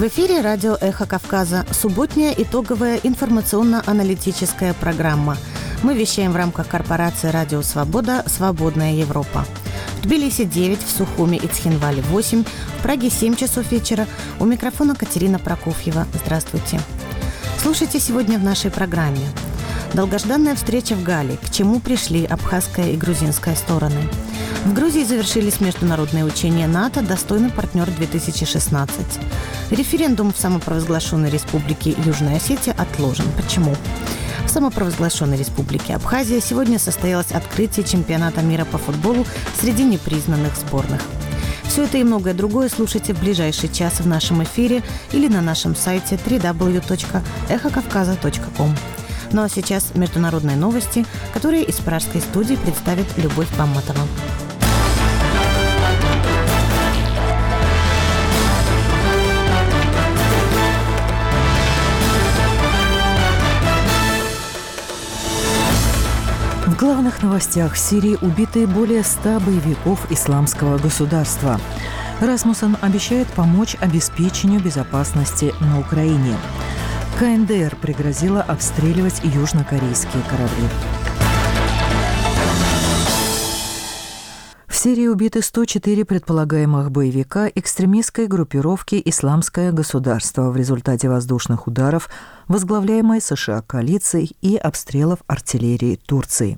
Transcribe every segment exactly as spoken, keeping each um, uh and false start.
В эфире радио «Эхо Кавказа», субботняя итоговая информационно-аналитическая программа. Мы вещаем в рамках корпорации «Радио Свобода. Свободная Европа». В Тбилиси девять, в Сухуми и Цхинвале восемь, в Праге семь часов вечера. У микрофона Катерина Прокофьева. Здравствуйте. Слушайте сегодня в нашей программе. Долгожданная встреча в Гале. К чему пришли абхазская и грузинская стороны? В Грузии завершились международные учения НАТО «Достойный партнер две тысячи шестнадцать». Референдум в самопровозглашенной республике Южная Осетия отложен. Почему? В самопровозглашенной республике Абхазия сегодня состоялось открытие чемпионата мира по футболу среди непризнанных сборных. Все это и многое другое слушайте в ближайший час в нашем эфире или на нашем сайте дабл ю дабл ю дабл ю точка эхо кавказа точка ком. Ну а сейчас международные новости, которые из пражской студии представит Любовь Бамматова. В главных новостях: в Сирии убиты более ста боевиков исламского государства. Расмуссен обещает помочь обеспечению безопасности на Украине. ка эн дэ эр пригрозила обстреливать южнокорейские корабли. В Сирии убиты сто четыре предполагаемых боевика экстремистской группировки «Исламское государство» в результате воздушных ударов, возглавляемой США коалицией и обстрелов артиллерии Турции.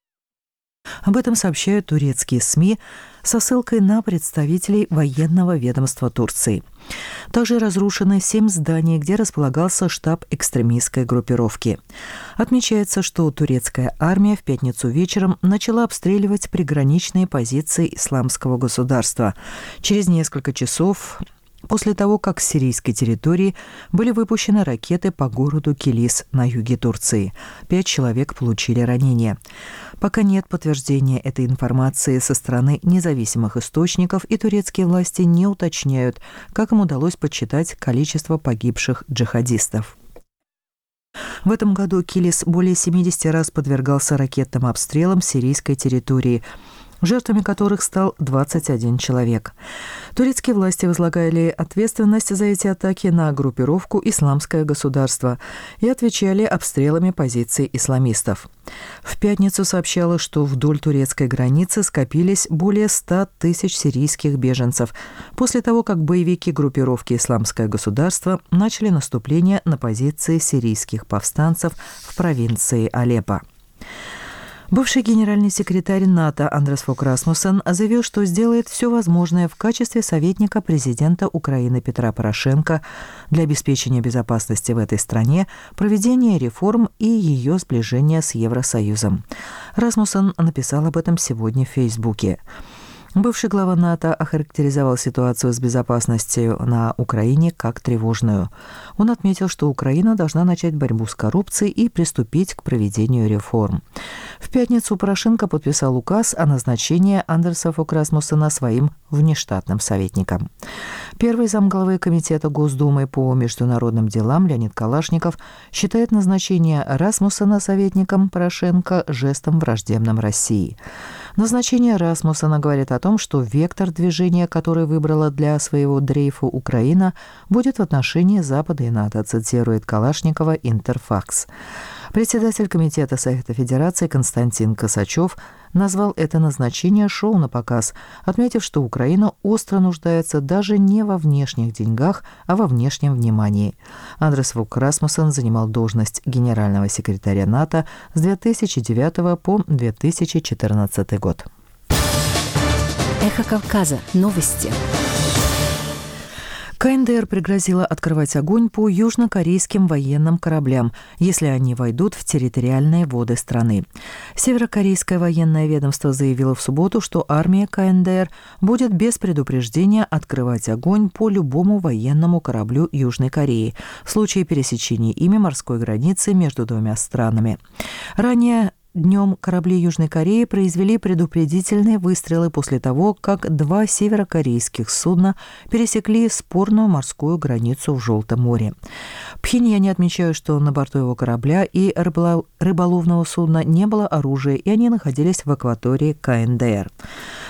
Об этом сообщают турецкие СМИ со ссылкой на представителей военного ведомства Турции. Также разрушены семь зданий, где располагался штаб экстремистской группировки. Отмечается, что турецкая армия в пятницу вечером начала обстреливать приграничные позиции исламского государства. Через несколько часов после того, как с сирийской территории были выпущены ракеты по городу Килис на юге Турции. Пять человек получили ранения. Пока нет подтверждения этой информации со стороны независимых источников, и турецкие власти не уточняют, как им удалось подсчитать количество погибших джихадистов. В этом году Килис более семьдесят раз подвергался ракетным обстрелам сирийской территории, жертвами которых стал двадцать один человек. Турецкие власти возлагали ответственность за эти атаки на группировку «Исламское государство» и отвечали обстрелами позиций исламистов. В пятницу сообщалось, что вдоль турецкой границы скопились более ста тысяч сирийских беженцев после того, как боевики группировки «Исламское государство» начали наступление на позиции сирийских повстанцев в провинции Алеппо. Бывший генеральный секретарь НАТО Андреас Фог Расмуссен заявил, что сделает все возможное в качестве советника президента Украины Петра Порошенко для обеспечения безопасности в этой стране, проведения реформ и ее сближения с Евросоюзом. Расмуссен написал об этом сегодня в Фейсбуке. Бывший глава НАТО охарактеризовал ситуацию с безопасностью на Украине как тревожную. Он отметил, что Украина должна начать борьбу с коррупцией и приступить к проведению реформ. В пятницу Порошенко подписал указ о назначении Андреаса Фог Расмуссена своим внештатным советником. Первый замглавы Комитета Госдумы по международным делам Леонид Калашников считает назначение Расмуссена советником Порошенко жестом враждебным России. Назначение Расмуссена говорит о том, что вектор движения, который выбрала для своего дрейфа Украина, будет в отношении Запада и НАТО, цитирует Калашникова Интерфакс. Председатель Комитета Совета Федерации Константин Косачев назвал это назначение шоу на показ, отметив, что Украина остро нуждается даже не во внешних деньгах, а во внешнем внимании. Андреас Фог Расмуссен занимал должность генерального секретаря НАТО с две тысячи девятого по две тысячи четырнадцатый год. Эхо Кавказа. Новости. ка эн дэ эр пригрозила открывать огонь по южнокорейским военным кораблям, если они войдут в территориальные воды страны. Северокорейское военное ведомство заявило в субботу, что армия ка эн дэ эр будет без предупреждения открывать огонь по любому военному кораблю Южной Кореи в случае пересечения ими морской границы между двумя странами. Ранее днем корабли Южной Кореи произвели предупредительные выстрелы после того, как два северокорейских судна пересекли спорную морскую границу в Желтом море. В Пхеньяне отмечают, что на борту его корабля и рыболовного судна не было оружия, и они находились в акватории ка эн дэ эр.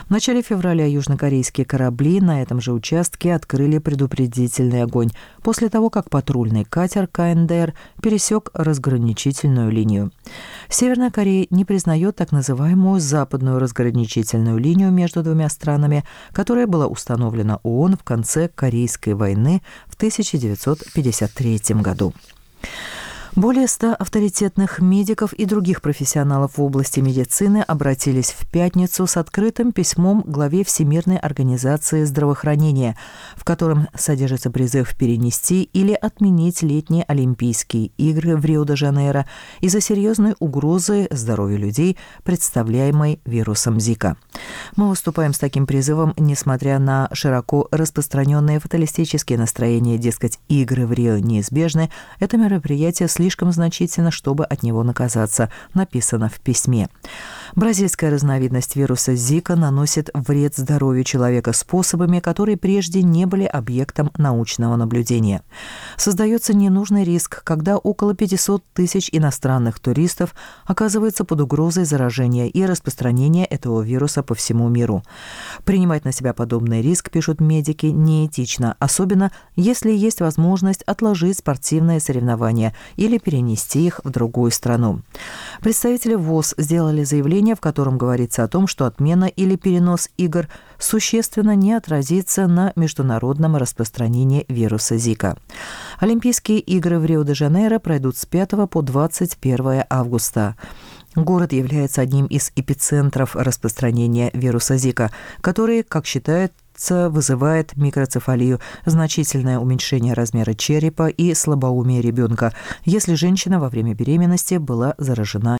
В начале февраля южнокорейские корабли на этом же участке открыли предупредительный огонь после того, как патрульный катер ка эн дэ эр пересек разграничительную линию. Северная Корея не признает так называемую западную разграничительную линию между двумя странами, которая была установлена ООН в конце Корейской войны в тысяча девятьсот пятьдесят третьем году. Более ста авторитетных медиков и других профессионалов в области медицины обратились в пятницу с открытым письмом главе Всемирной организации здравоохранения, в котором содержится призыв перенести или отменить летние Олимпийские игры в Рио-де-Жанейро из-за серьезной угрозы здоровью людей, представляемой вирусом Зика. Мы выступаем с таким призывом, несмотря на широко распространенные фаталистические настроения, дескать, игры в Рио неизбежны, это мероприятие слишком значительно, чтобы от него наказаться, написано в письме. Бразильская разновидность вируса Зика наносит вред здоровью человека способами, которые прежде не были объектом научного наблюдения. Создается ненужный риск, когда около пятьсот тысяч иностранных туристов оказываются под угрозой заражения и распространения этого вируса по всему миру. Принимать на себя подобный риск, пишут медики, неэтично, особенно если есть возможность отложить спортивные соревнования или перенести их в другую страну. Представители ВОЗ сделали заявление, в котором говорится о том, что отмена или перенос игр существенно не отразится на международном распространении вируса Зика. Олимпийские игры в Рио-де-Жанейро пройдут с пятого по двадцать первое августа. Город является одним из эпицентров распространения вируса Зика, который, как считают, вызывает микроцефалию, значительное уменьшение размера черепа и слабоумие ребенка, если женщина во время беременности была заражена